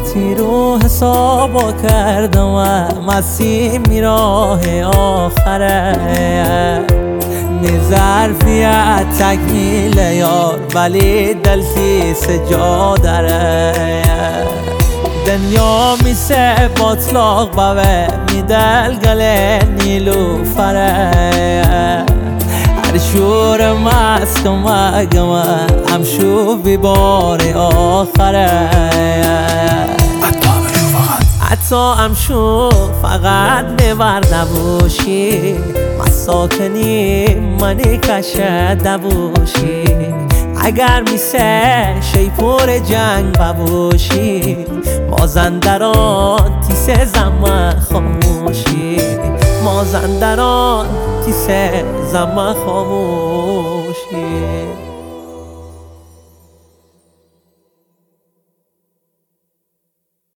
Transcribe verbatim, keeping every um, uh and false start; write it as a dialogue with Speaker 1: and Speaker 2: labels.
Speaker 1: وقتی رو حسابا کردم مسیم میراه آخره نی ظرفیت تکمیل یار ولی دلتی سجا داره دنیا میسه باطلاق باوه میدل گله نیلو فره هر شور مست و مگمه همشو بی بار آخره حتی همشو فقط ببر نباشی مساکنی منی کشه دباشی اگر میسه شیپور جنگ بباشی مازندران تیسه زمان خاموشی مازندران تیسه زمان خاموشی